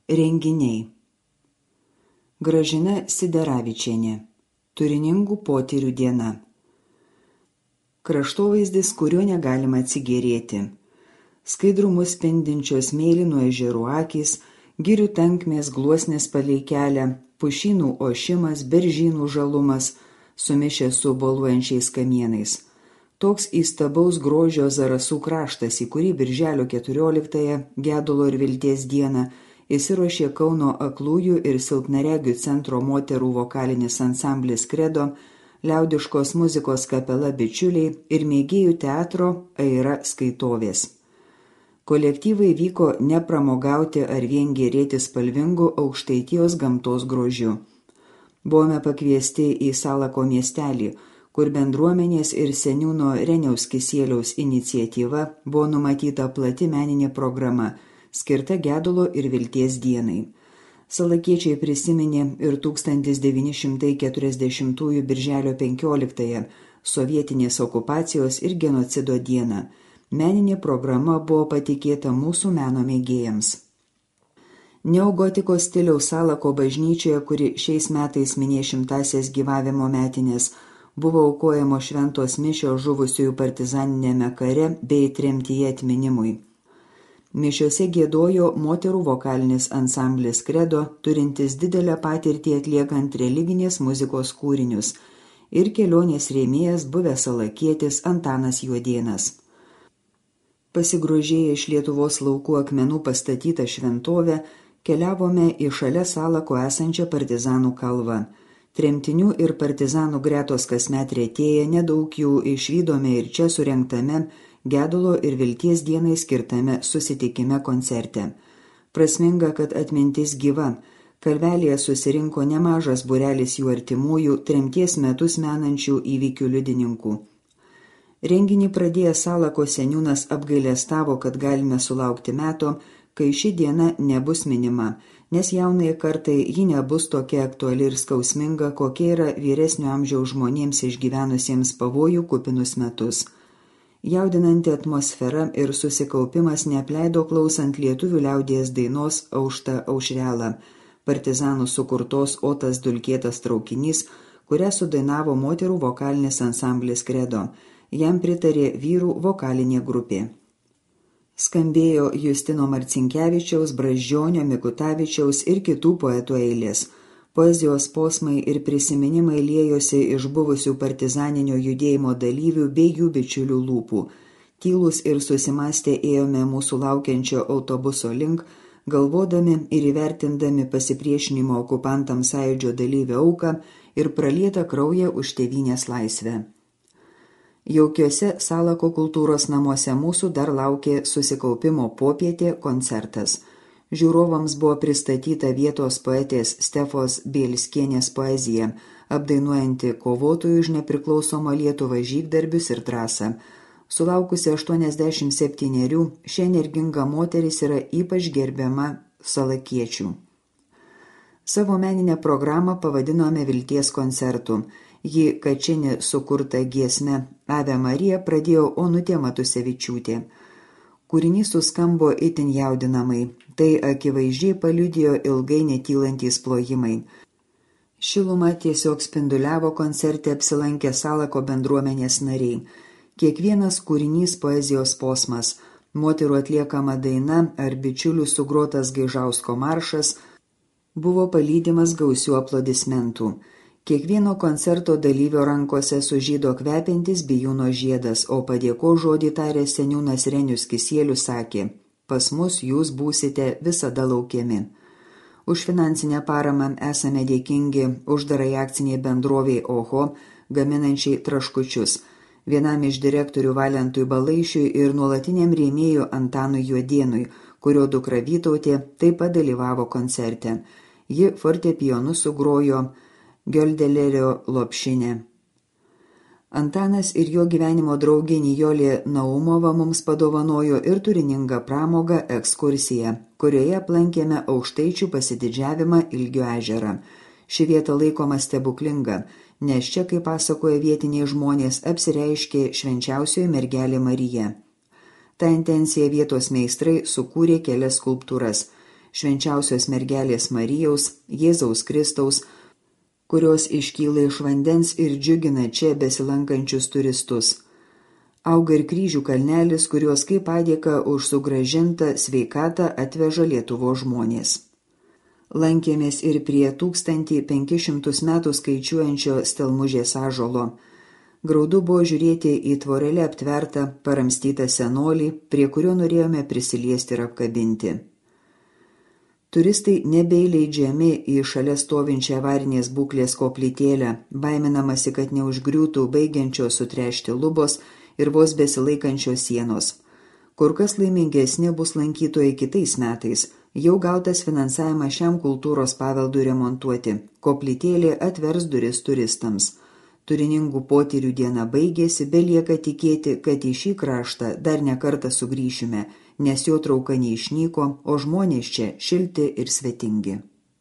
Renginiai. Gražina Sideravičienė. Turiningų potyrių diena. Kraštovaizdis, kurio negalima atsigėrėti. Skaidrumus spindinčios mėlynų ežerų akys, girių tankmės gluosnės palei kelią, pušynų ošimas, beržynų žalumas, sumišęs su boluojančiais kamienais. Toks įstabaus grožio Zarasų kraštas, į kurį birželio 14-ąją, gedulo ir vilties dieną, įsiruošė Kauno aklųjų ir silpnaregių centro moterų vokalinis ansamblis Kredo, liaudiškos muzikos kapela Bičiuliai ir mėgėjų teatro Aira skaitovės. Kolektyvai vyko ne pramogauti ar vien gėrėti spalvingų Aukštaitijos gamtos grožiu. Buvome pakviesti į Salako miestelį, kur bendruomenės ir seniūno Reniaus Kisieliaus iniciatyva buvo numatyta plati meninė programa, skirta gedulo ir vilties dienai. Salakiečiai prisiminė ir 1940 birželio 15-ąją sovietinės okupacijos ir genocido dieną. Meninė programa buvo patikėta mūsų meno mėgėjams. Neogotikos stiliaus Salako bažnyčioje, kuri šiais metais minės 100-asias gyvavimo metinės, buvo aukojamo šventos mišios žuvusiųjų partizaninėme kare bei tremtyje atminimui. Mišiose giedojo moterų vokalinis ansamblis Kredo, turintis didelę patirtį atliekant religinės muzikos kūrinius, ir kelionės rėmėjas buvęs salakietis Antanas Juodėnas. Pasigrožėję iš Lietuvos laukų akmenų pastatytą šventovę, keliavome į šalia Salako esančią partizanų kalvą. Tremtinių ir partizanų gretos kasmet retėja, nedaug jų išvydome ir čia surengtame gedulo ir vilties dienai skirtame susitikime koncerte. Prasminga, kad atmintis gyva. Kalvelėje susirinko nemažas būrelis jų artimųjų, tremties metus menančių įvykių liudininkų. Renginį pradėjęs Salako seniūnas apgailestavo, kad galime sulaukti meto, kai ši diena nebus minima, nes jaunai kartai ji nebus tokia aktuali ir skausminga, kokia yra vyresnio amžiaus žmonėms išgyvenusiems pavojų kupinus metus. Jaudinanti atmosfera ir susikaupimas neapleido klausant lietuvių liaudies dainos Aušta aušrela, partizanų sukurtos Otas dulkėtas traukinys, kurią sudainavo moterų vokalinis ansamblis Kredo. Jam pritarė vyrų vokalinė grupė. Skambėjo Justino Marcinkevičiaus, Brazdžionio, Mikutavičiaus ir kitų poetų eilės. Poezijos posmai ir prisiminimai liejosi iš buvusių partizaninio judėjimo dalyvių bei jų bičiulių lūpų. Tylūs ir susimąstę ėjome mūsų laukiančio autobuso link, galvodami ir įvertindami pasipriešinimo okupantams sąjūdžio dalyvio auką ir pralietą kraują už tėvynės laisvę. Jaukiuose Salako kultūros namuose mūsų dar laukė susikaupimo popietė koncertas. Žiūrovams buvo pristatyta vietos poetės Stefos Bielskienės poezija, apdainuojanti kovotojų už nepriklausomą Lietuvą žygdarbius ir drąsą. Sulaukusi 87, ši energinga moteris yra ypač gerbiama salakiečių. Savo meninę programą pavadinome Vilties koncertu. Ji Kačinį sukurta giesme Ave Marija pradėjo Onutė Matusevičiūtė. Kūrinys suskambo itin jaudinamai, tai akivaizdžiai paliudijo ilgai netylantys plojimai. Šiluma tiesiog spinduliavo koncerte apsilankę Salako bendruomenės nariai. Kiekvienas kūrinys poezijos posmas, moterų atliekama daina ar bičiulių sugrotas Gaižausko maršas buvo palydimas gausių aplodismentų. Kiekvieno koncerto dalyvio rankose sužydo kvepiantis bijūno žiedas, o padėko žodį taręs seniūnas Renius Kisielius sakė: pas mus jūs būsite visada laukiami. Už finansinę paramą esame dėkingi uždarai akciniai bendroviai Oho, gaminančiai traškučius, vienam iš direktorių Valentui Balaišiui ir nuolatiniam rėmėjų Antanui Juodėnui, kurio dukra Vytautė taip pat dalyvavo koncerte. Ji fortepijonu sugrojo Gioldelėrio lopšinę. Antanas ir jo gyvenimo draugė Nijolė Naumova mums padovanojo ir turiningą pramogą ekskursiją, kurioje aplankėme Aukštaičių pasididžiavimą Ilgio ežerą. Ši vieta laikoma stebuklinga, nes čia, kaip pasakoja vietiniai žmonės, apsireiškė švenčiausioji mergelė Marija. Ta intencija vietos meistrai sukūrė kelias skulptūras. Švenčiausios mergelės Marijaus, Jėzaus Kristaus, kurios iškyla iš vandens ir džiugina čia besilankančius turistus. Auga ir kryžių kalnelis, kuriuos kaip padėka už sugrąžintą sveikatą atveža Lietuvos žmonės. Lankėmės ir prie 1500 metų skaičiuojančio Stelmužės ąžuolo. Graudu buvo žiūrėti į tvorelę aptvertą, paramstytą senolį, prie kurio norėjome prisiliesti ir apkabinti. Turistai nebeįleidžiami į šalia stovinčią avarinės būklės koplytėlę, baiminamasi, kad neužgriūtų baigiančios sutrešti lubos ir vos besilaikančios sienos. Kur kas laimingesni bus lankytojai kitais metais. Jau gautas finansavimas šiam kultūros paveldui remontuoti. Koplytėlė atvers duris turistams. Turiningų potyrių diena baigėsi, belieka tikėti, kad į šį kraštą dar nekartą sugrįšime, nes jo trauka neišnyko, o žmonės čia šilti ir svetingi.